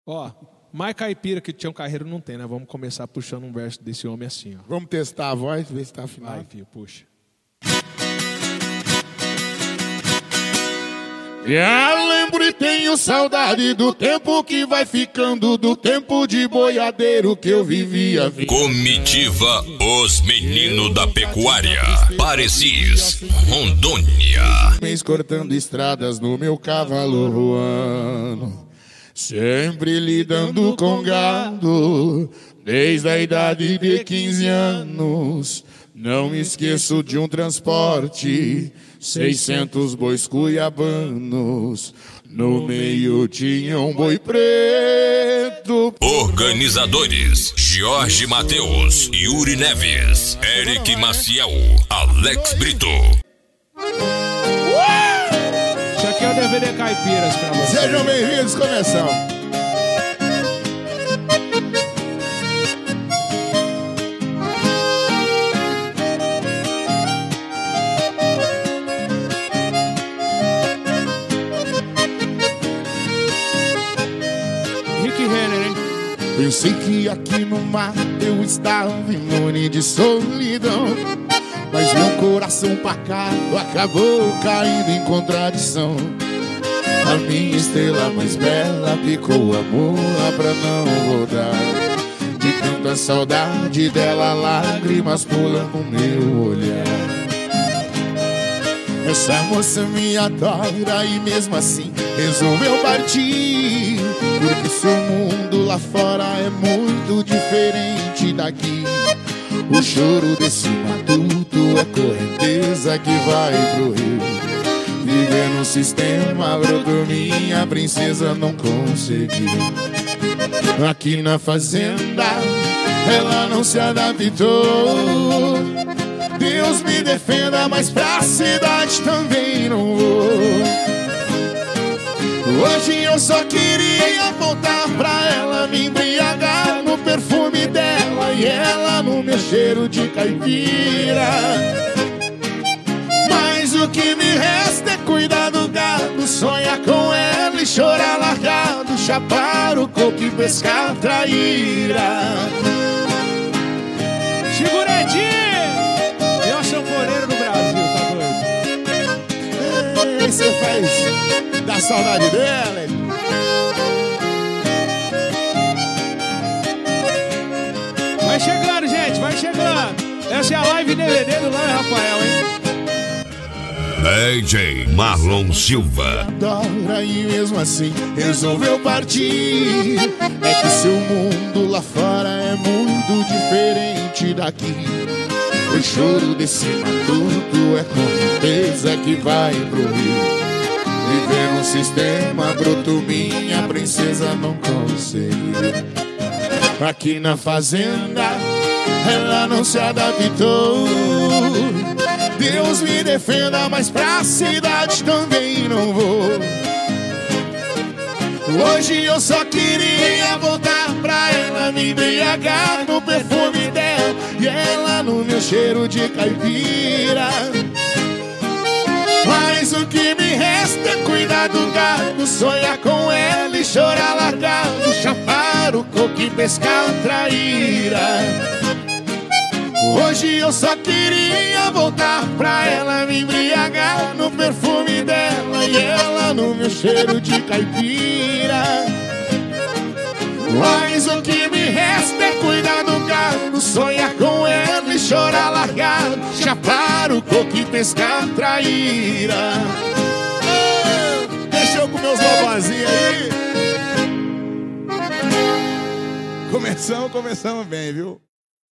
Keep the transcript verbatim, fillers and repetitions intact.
Ó, mais caipira que Tião Carreiro não tem, né? Vamos começar puxando um verso desse homem assim, ó. Vamos testar a voz, ver se tá afinado. Vai, filho, puxa. Já lembro e tenho saudade do tempo que vai ficando, do tempo de boiadeiro que eu vivia. Comitiva Os Meninos da Pecuária, Parecis, Rondônia. Mês cortando estradas no meu cavalo ruano, sempre lidando com gado, desde a idade de quinze anos. Não me esqueço de um transporte, seiscentos bois cuiabanos, no meio tinha um boi preto. Organizadores: Jorge Mateus, Yuri Neves, Eric Maciel, Alex Brito. Isso aqui é o D V D Caipiras pra vocês. Sejam bem-vindos, começamos. Pensei que aqui no mar eu estava imune de solidão, mas meu coração pacato acabou caindo em contradição. A minha estrela mais bela picou a mula pra não voltar. De tanta saudade dela, lágrimas pulam no meu olhar. Essa moça me adora e mesmo assim resolveu partir, porque seu mundo lá fora é muito diferente daqui. O choro desse matuto é correnteza que vai pro rio. Viver no sistema broto, minha princesa não conseguiu. Aqui na fazenda ela não se adaptou. Deus me defenda, mas pra cidade também não vou. Hoje eu só queria voltar pra ela, me embriagar no perfume dela e ela no meu cheiro de caipira. Mas o que me resta é cuidar do gado, sonhar com ela e chorar largado, chapar o coco e pescar traíra. Seguradinho! Eu sou sanfoneiro do Brasil, tá doido? E você faz da saudade dela? Vai chegando, gente, vai chegando. Essa é a live D V D do Léo e Rafael, hein? D J Marlon Silva. Adora e mesmo assim resolveu partir. É que seu mundo lá fora é muito diferente daqui. O choro desse matuto é correnteza que vai pro rio. Viver no sistema bruto, minha princesa não conseguiu. Aqui na fazenda ela não se adaptou. Deus me defenda, mas pra cidade também não vou. Hoje eu só queria voltar pra ela, me embriagar no perfume dela e ela no meu cheiro de caipira. Mas o que me resta é cuidar do gado, sonhar com ela e chorar largado, chapar o coco e pescar traíra. Hoje eu só queria voltar pra ela, me embriagar no perfume dela e ela no meu cheiro de caipira. Mas o que me resta é cuidar do gado, sonhar com ela e chorar largado, chapar o coco e pescar traíra. Ah, deixa eu com meus lobozinhos aí. Começamos, começamos bem, viu?